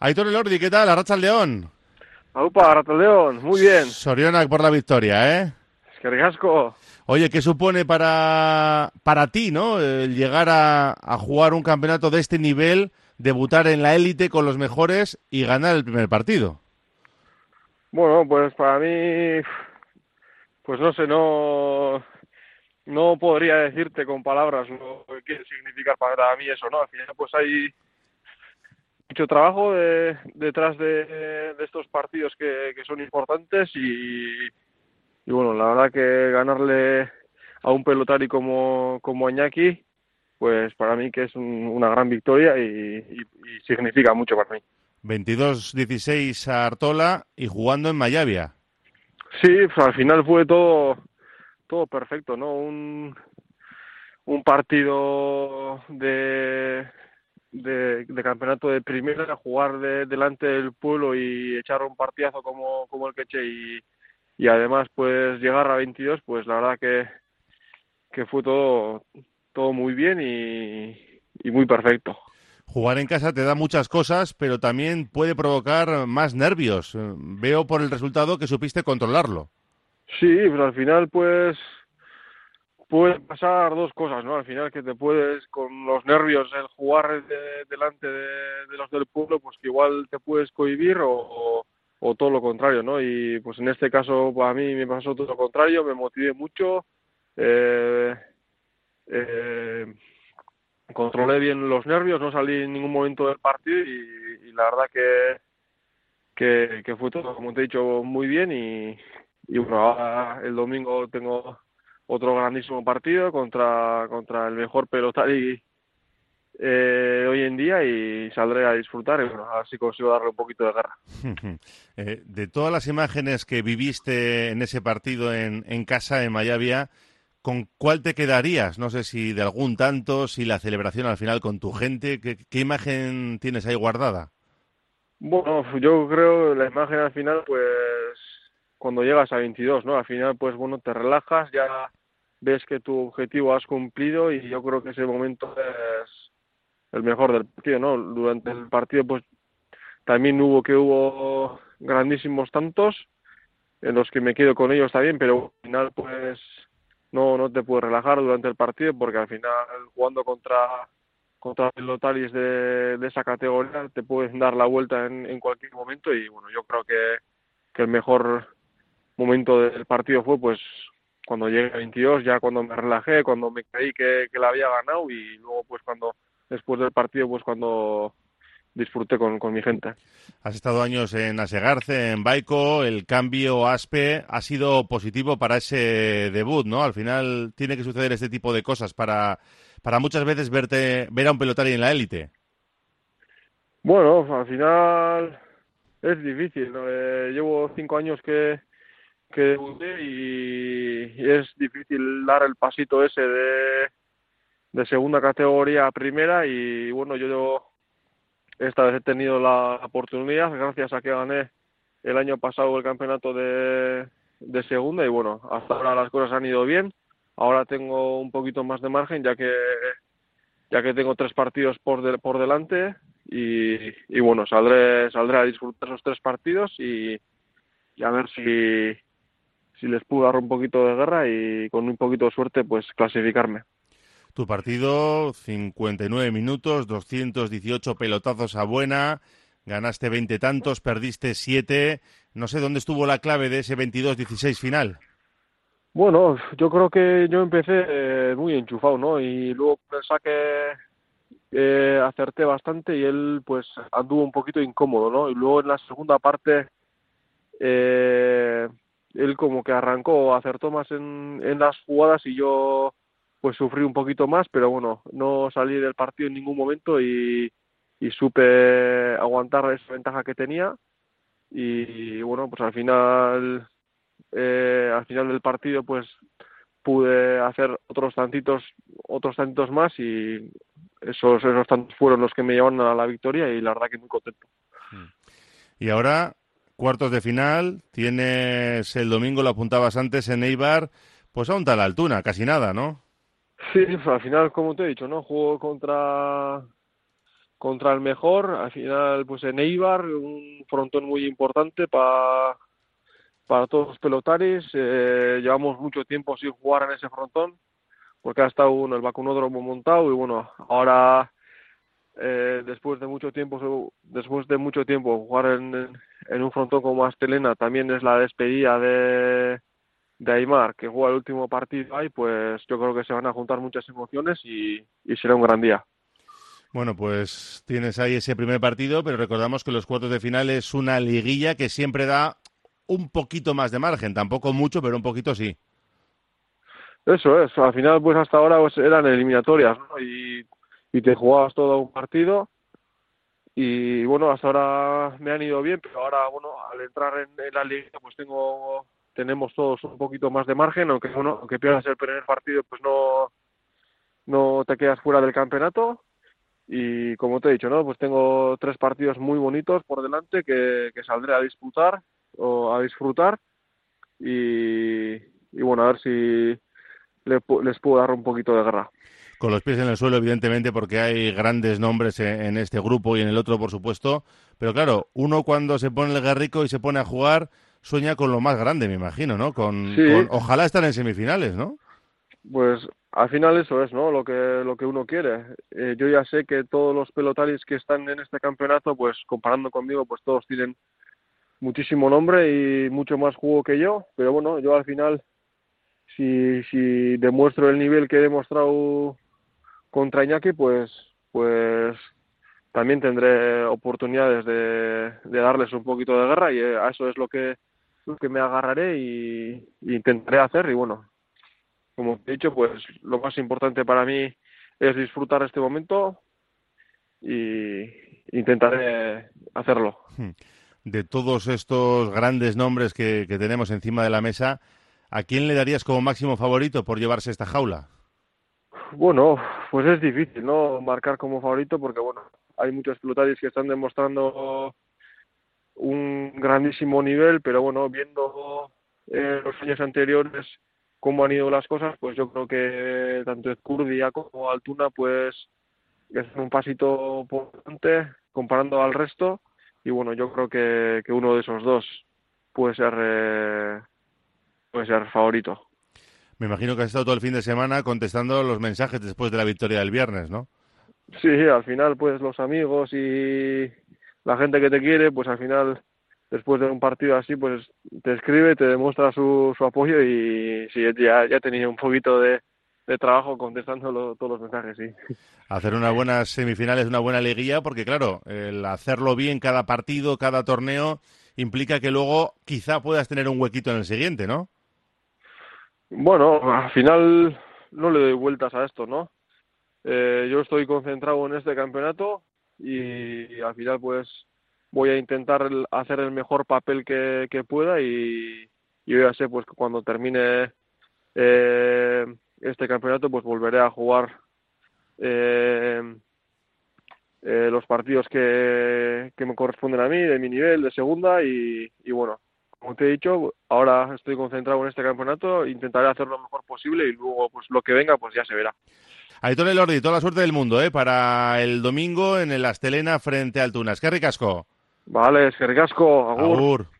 Aitor Elordi, ¿qué tal? Arratsaldeon. Aupa, Arratsaldeon, muy bien. Sorionak por la victoria, ¿eh? Eskerrik asko. Oye, ¿qué supone para ti, ¿no? El llegar a jugar un campeonato de este nivel, debutar en la élite con los mejores y ganar el primer partido. Bueno, pues para mí, pues no sé, no podría decirte con palabras lo que quiere significar para mí eso, ¿no? Al final pues hay mucho trabajo detrás de estos partidos que son importantes y bueno, la verdad que ganarle a un pelotari como Iñaki, pues para mí que es una gran victoria y significa mucho para mí. 22-16 a Artola y jugando en Mayavia. Sí, pues al final fue todo perfecto, ¿no? Un partido de campeonato de primera, jugar delante del pueblo y echar un partidazo como el que eché y además pues llegar a 22, pues la verdad que fue todo muy bien y muy perfecto. Jugar en casa te da muchas cosas, pero también puede provocar más nervios. Veo por el resultado que supiste controlarlo. Sí, pues al final pues puede pasar dos cosas, ¿no? Al final que te puedes, con los nervios, el jugar delante de los del pueblo, pues que igual te puedes cohibir o todo lo contrario, ¿no? Y pues en este caso a mí me pasó todo lo contrario, me motivé mucho, eh, eh, controlé bien los nervios, no salí en ningún momento del partido y la verdad que fue todo, como te he dicho, muy bien y bueno, ahora el domingo tengo otro grandísimo partido contra el mejor pelotari hoy en día y saldré a disfrutar y bueno, a ver si consigo darle un poquito de guerra. De todas las imágenes que viviste en ese partido en casa, en Mayavia, ¿con cuál te quedarías? No sé si de algún tanto, si la celebración al final con tu gente. ¿Qué imagen tienes ahí guardada? Bueno, yo creo la imagen al final, pues cuando llegas a 22, ¿no? Al final, pues bueno, te relajas, ya ves que tu objetivo has cumplido y yo creo que ese momento es el mejor del partido, ¿no? Durante el partido, pues también hubo grandísimos tantos en los que me quedo con ellos también, pero al final pues no te puedes relajar durante el partido porque al final jugando contra pelotaris de esa categoría te pueden dar la vuelta en cualquier momento y bueno, yo creo que el mejor momento del partido fue pues cuando llegué a 22, ya cuando me relajé, cuando me creí que la había ganado y luego pues cuando después del partido pues cuando disfruté con mi gente. Has estado años en Asegarce, en Baico, el cambio Aspe ha sido positivo para ese debut, ¿no? Al final tiene que suceder este tipo de cosas para muchas veces ver a un pelotari en la élite. Bueno, al final es difícil, ¿no? Llevo 5 años que debuté y es difícil dar el pasito ese de segunda categoría a primera y bueno, yo esta vez he tenido la oportunidad gracias a que gané el año pasado el campeonato de segunda y bueno, hasta ahora las cosas han ido bien. Ahora tengo un poquito más de margen ya que tengo 3 partidos por delante y bueno, saldré a disfrutar esos 3 partidos y a ver si les puedo dar un poquito de guerra y con un poquito de suerte pues clasificarme. Tu partido, 59 minutos, 218 pelotazos a buena, ganaste 20 tantos, perdiste 7. No sé dónde estuvo la clave de ese 22-16 final. Bueno, yo creo que yo empecé muy enchufado, ¿no? Y luego con el saque acerté bastante y él pues anduvo un poquito incómodo, ¿no? Y luego en la segunda parte eh, él como que arrancó, acertó más en las jugadas y yo pues sufrí un poquito más, pero bueno, no salí del partido en ningún momento y supe aguantar esa ventaja que tenía y bueno, pues al final del partido pues pude hacer otros tantitos más y esos tantos fueron los que me llevaron a la victoria y la verdad que muy contento. Y ahora, cuartos de final, tienes el domingo, lo apuntabas antes en Eibar, pues a un tal altura, casi nada, ¿no? Sí, pues al final, como te he dicho, ¿no? Juego contra contra el mejor, al final pues en Eibar, un frontón muy importante para todos los pelotaris. Llevamos mucho tiempo sin jugar en ese frontón, porque ha estado el vacunódromo montado, y bueno, ahora después de mucho tiempo jugar en un frontón como Astelena, también es la despedida de Aimar, que juega el último partido ahí. Pues yo creo que se van a juntar muchas emociones y será un gran día. Bueno, pues tienes ahí ese primer partido, pero recordamos que los cuartos de final es una liguilla que siempre da un poquito más de margen, tampoco mucho, pero un poquito sí. Eso es, al final pues hasta ahora pues eran eliminatorias, ¿no? Y te jugabas todo un partido, y bueno, hasta ahora me han ido bien, pero ahora bueno, al entrar en la liga pues tenemos todos un poquito más de margen, aunque bueno, aunque pierdas el primer partido pues no te quedas fuera del campeonato. Y como te he dicho, ¿no? Pues tengo 3 partidos muy bonitos por delante que saldré a disputar o a disfrutar, y bueno, a ver si les puedo dar un poquito de guerra. Con los pies en el suelo, evidentemente, porque hay grandes nombres en este grupo y en el otro, por supuesto. Pero claro, uno cuando se pone el garrico y se pone a jugar, sueña con lo más grande, me imagino, ¿no? Sí, Ojalá estar en semifinales, ¿no? pues al final eso es, ¿no? Lo que uno quiere. Yo ya sé que todos los pelotaris que están en este campeonato, pues comparando conmigo, pues todos tienen muchísimo nombre y mucho más juego que yo, pero bueno, yo al final, si demuestro el nivel que he demostrado contra Iñaki, pues también tendré oportunidades de darles un poquito de guerra, y a eso es lo que me agarraré y intentaré hacer. Y bueno, como he dicho, pues lo más importante para mí es disfrutar este momento, y intentaré hacerlo. De todos estos grandes nombres que tenemos encima de la mesa, ¿a quién le darías como máximo favorito por llevarse esta jaula? Bueno, pues es difícil, ¿no? Marcar como favorito, porque bueno, hay muchos pelotadis que están demostrando un grandísimo nivel, pero bueno, viendo los años anteriores cómo han ido las cosas, pues yo creo que tanto Ezcurdia como Altuna pues hacen un pasito por delante comparando al resto, y bueno, yo creo que uno de esos dos puede ser favorito. Me imagino que has estado todo el fin de semana contestando los mensajes después de la victoria del viernes, ¿no? Sí, al final pues los amigos y la gente que te quiere, pues al final después de un partido así pues te escribe, te demuestra su apoyo, y sí, ya tenía un poquito de trabajo contestando todos los mensajes, sí. Hacer unas buenas semifinales, una buena liguilla, porque claro, el hacerlo bien cada partido, cada torneo, implica que luego quizá puedas tener un huequito en el siguiente, ¿no? Bueno, al final no le doy vueltas a esto, ¿no? Yo estoy concentrado en este campeonato, y al final pues voy a intentar hacer el mejor papel que pueda, y yo ya sé pues que cuando termine este campeonato pues volveré a jugar eh, los partidos que me corresponden a mí, de mi nivel, de segunda, y bueno, como te he dicho, ahora estoy concentrado en este campeonato, intentaré hacer lo mejor posible, y luego pues lo que venga pues ya se verá. Aitor Elordi, toda la suerte del mundo, para el domingo en el Astelena frente al Tunas. ¡Qué ricasco! Vale, eskerrik asko, agur. Agur.